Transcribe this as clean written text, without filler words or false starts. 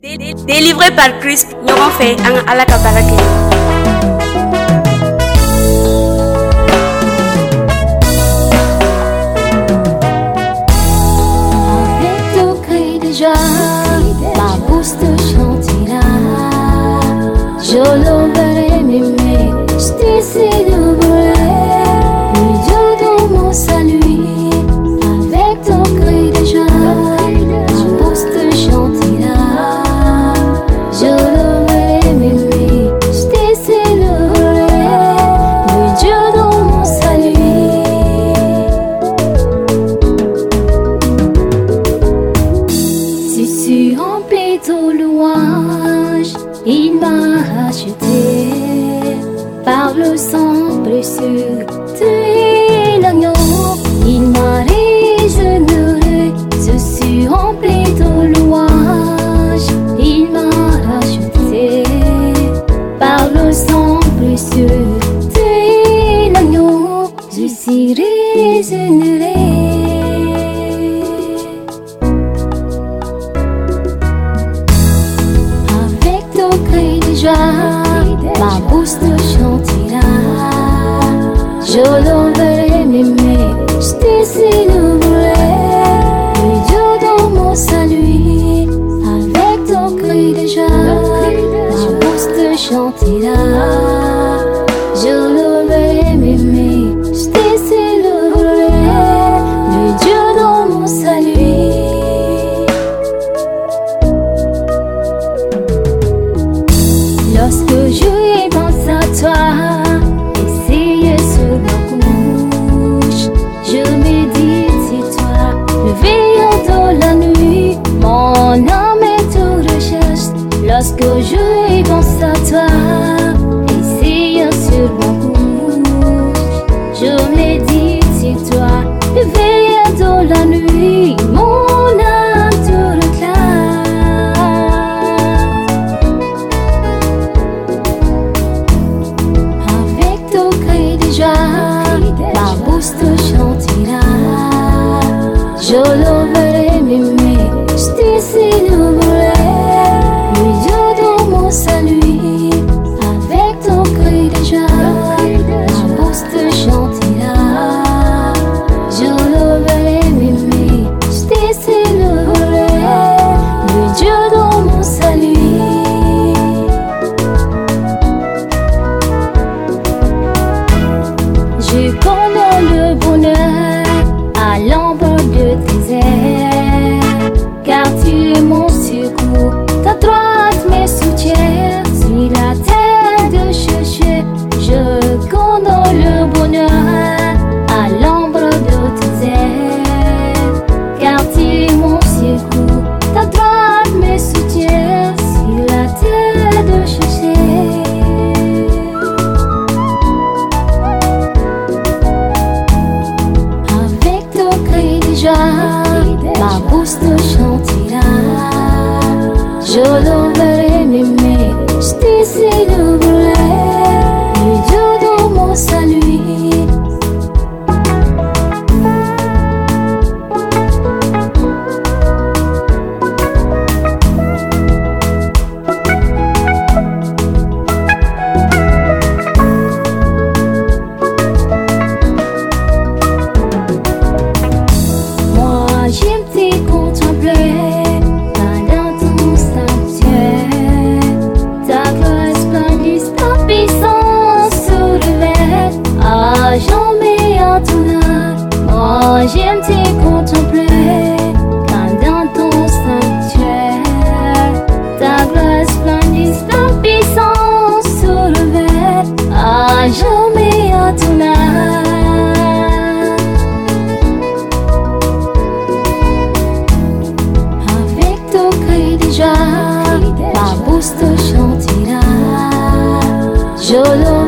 Délivré par Christ, ɲɔgɔn fɛ an ka Ala ka baara kɛ. Avec ton cri de joie, ma bouche te chantera. Je l'enverrai m'aimer, je te célébrerai. Le Dieu de mon salut, avec ton cri de joie, ma bouche te chantera. Je l'enverrai m'aimer, je te célébrerai. Le Dieu de mon salut. Je suis rempli de louanges, il m'a racheté par le sang précieux de l'agneau. Il m'a régénéré, je suis rempli de louanges, il m'a racheté par le sang précieux de l'agneau. Je suis régénéré. Avec ton cri de joie, ma bouche te chantera. Je l'enverrai m'aimer, je te célébrerai. Le Dieu de mon salut, avec ton cri de joie, ma bouche te chantera. Je l'enverrai m'aimer, je te célébrerai. Le Dieu de mon salut. Lorsque je pense à toi, essayé sur ma bouche, je médite sur toi, le veilleur de la nuit, mon âme est tout recherche. Lorsque je pense à toi, essayé sur ma bouche, je médite sur toi, le veilleur de la nuit, mon âme tout réclame. Avec ton cri de joie, ma bouche te chantera. Je l'enverrai m'aimer, je te célébrerai. Le Dieu de mon salut, avec ton cri de joie, ma bouche te chantera. Je l'enverrai m'aimer, je te célébrerai. Le Dieu de mon salut. Je connais le bonheur à l'ombre de tes ailes, car tu es mon secours, ta droite me soutient. Sur la terre de chercher, je connais le bonheur à l'ombre de tes ailes, car tu es mon secours, ta droite me soutient. Sur la terre de chercher. Avec ton cri de joie, ma bouche te chantera. Je l'enverrai m'aimer, je te célébrerai. Le Dieu de mon salut. Moi j'aime te contempler dans ton sanctuaire. Ta gloire splendide, ta puissance soulevée. Ah, j'en mets à ton âme. Moi j'aime te contempler dans ton sanctuaire. Ta gloire splendide, ta puissance soulevée. Ah, j'en mets à ton âme. Avec ton cri de joie, ma bouche te chantera. Je